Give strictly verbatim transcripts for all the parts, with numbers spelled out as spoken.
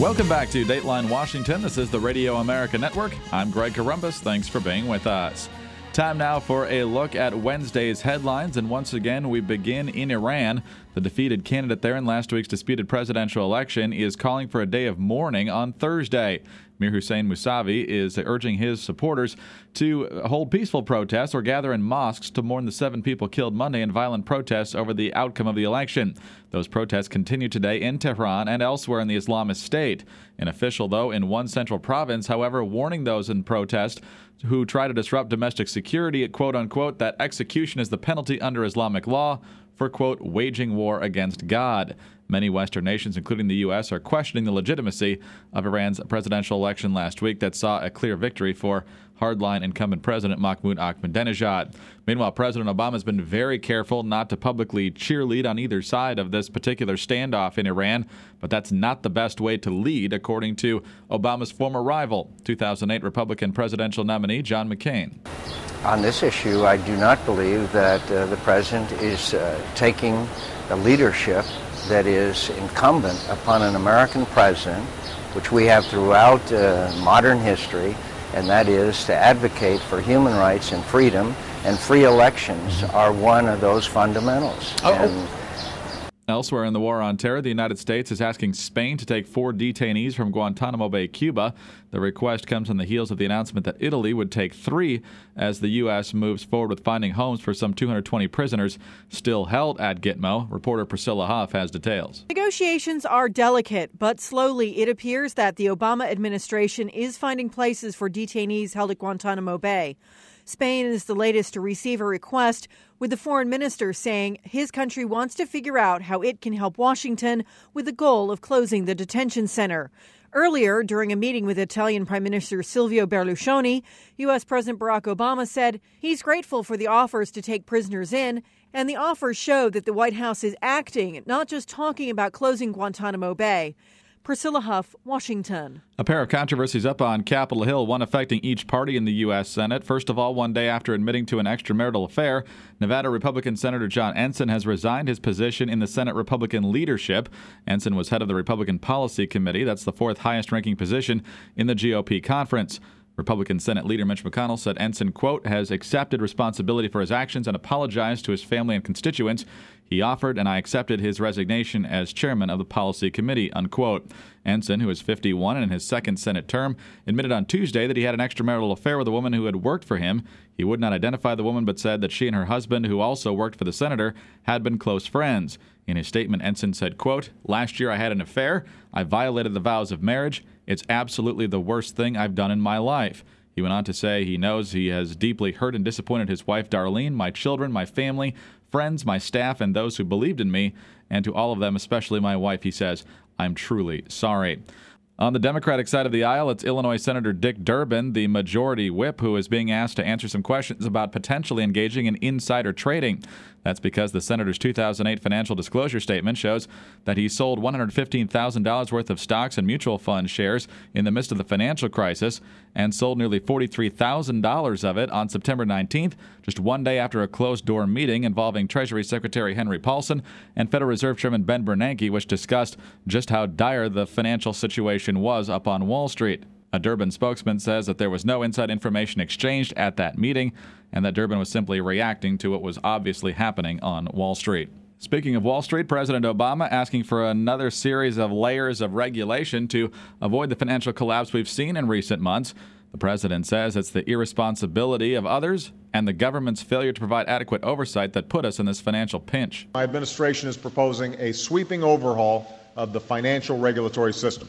Welcome back to Dateline Washington. This is the Radio America Network. I'm Greg Corombos. Thanks for being with us. Time now for a look at Wednesday's headlines, and once again we begin in Iran. The defeated candidate there in last week's disputed presidential election is calling for a day of mourning on Thursday. Mir Hossein Mousavi is urging his supporters to hold peaceful protests or gather in mosques to mourn the seven people killed Monday in violent protests over the outcome of the election. Those protests continue today in Tehran and elsewhere in the Islamist State. An official, though, in one central province, however, warning those in protest who try to disrupt domestic security, quote-unquote, that execution is the penalty under Islamic law for, quote, waging war against God. Many Western nations, including the U S, are questioning the legitimacy of Iran's presidential election last week that saw a clear victory for hardline incumbent President Mahmoud Ahmadinejad. Meanwhile, President Obama has been very careful not to publicly cheerlead on either side of this particular standoff in Iran, but that's not the best way to lead, according to Obama's former rival, two thousand eight Republican presidential nominee John McCain. On this issue, I do not believe that uh, the president is uh, taking the leadership that is incumbent upon an American president, which we have throughout uh, modern history, and that is to advocate for human rights and freedom, and free elections are one of those fundamentals. Oh. And Elsewhere in the war on terror, the United States is asking Spain to take four detainees from Guantanamo Bay, Cuba. The request comes on the heels of the announcement that Italy would take three as the U S moves forward with finding homes for some two hundred twenty prisoners still held at Gitmo. Reporter Priscilla Huff has details. Negotiations are delicate, but slowly it appears that the Obama administration is finding places for detainees held at Guantanamo Bay. Spain is the latest to receive a request, with the foreign minister saying his country wants to figure out how it can help Washington with the goal of closing the detention center. Earlier, during a meeting with Italian Prime Minister Silvio Berlusconi, U S. President Barack Obama said he's grateful for the offers to take prisoners in, and the offers show that the White House is acting, not just talking about closing Guantanamo Bay. Priscilla Huff, Washington. A pair of controversies up on Capitol Hill, one affecting each party in the U S. Senate. First of all, one day after admitting to an extramarital affair, Nevada Republican Senator John Ensign has resigned his position in the Senate Republican leadership. Ensign was head of the Republican Policy Committee. That's the fourth highest-ranking position in the G O P conference. Republican Senate Leader Mitch McConnell said Ensign, quote, has accepted responsibility for his actions and apologized to his family and constituents. He offered and I accepted his resignation as chairman of the Policy Committee, unquote. Ensign, who is fifty-one and in his second Senate term, admitted on Tuesday that he had an extramarital affair with a woman who had worked for him. He would not identify the woman but said that she and her husband, who also worked for the senator, had been close friends. In his statement, Ensign said, quote, last year I had an affair. I violated the vows of marriage. It's absolutely the worst thing I've done in my life. He went on to say he knows he has deeply hurt and disappointed his wife, Darlene, my children, my family, friends, my staff, and those who believed in me. And to all of them, especially my wife, he says, I'm truly sorry. On the Democratic side of the aisle, it's Illinois Senator Dick Durbin, the majority whip, who is being asked to answer some questions about potentially engaging in insider trading. That's because the senator's two thousand eight financial disclosure statement shows that he sold one hundred fifteen thousand dollars worth of stocks and mutual fund shares in the midst of the financial crisis and sold nearly forty-three thousand dollars of it on September nineteenth, just one day after a closed-door meeting involving Treasury Secretary Henry Paulson and Federal Reserve Chairman Ben Bernanke, which discussed just how dire the financial situation was up on Wall Street. A Durbin spokesman says that there was no inside information exchanged at that meeting and that Durbin was simply reacting to what was obviously happening on Wall Street. Speaking of Wall Street, President Obama asking for another series of layers of regulation to avoid the financial collapse we've seen in recent months. The president says it's the irresponsibility of others and the government's failure to provide adequate oversight that put us in this financial pinch. My administration is proposing a sweeping overhaul of the financial regulatory system,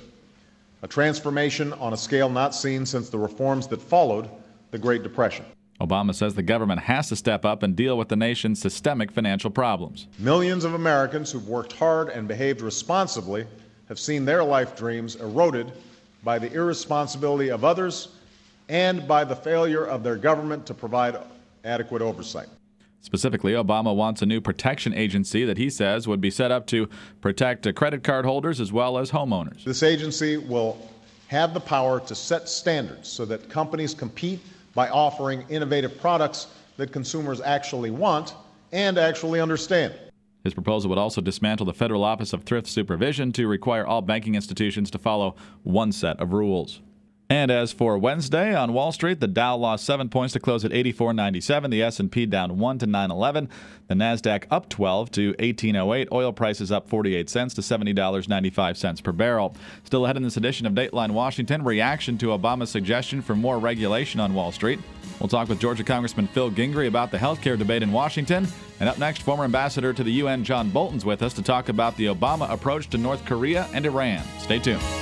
a transformation on a scale not seen since the reforms that followed the Great Depression. Obama says the government has to step up and deal with the nation's systemic financial problems. Millions of Americans who've worked hard and behaved responsibly have seen their life dreams eroded by the irresponsibility of others and by the failure of their government to provide adequate oversight. Specifically, Obama wants a new protection agency that he says would be set up to protect credit card holders as well as homeowners. This agency will have the power to set standards so that companies compete by offering innovative products that consumers actually want and actually understand. His proposal would also dismantle the Federal Office of Thrift Supervision to require all banking institutions to follow one set of rules. And as for Wednesday on Wall Street, the Dow lost seven points to close at eighty-four ninety-seven. The S and P down one to nine eleven. The Nasdaq up twelve to eighteen oh eight. Oil prices up forty-eight cents to seventy dollars and ninety-five cents per barrel. Still ahead in this edition of Dateline Washington, reaction to Obama's suggestion for more regulation on Wall Street. We'll talk with Georgia Congressman Phil Gingrey about the health care debate in Washington. And up next, former ambassador to the U N John Bolton's with us to talk about the Obama approach to North Korea and Iran. Stay tuned.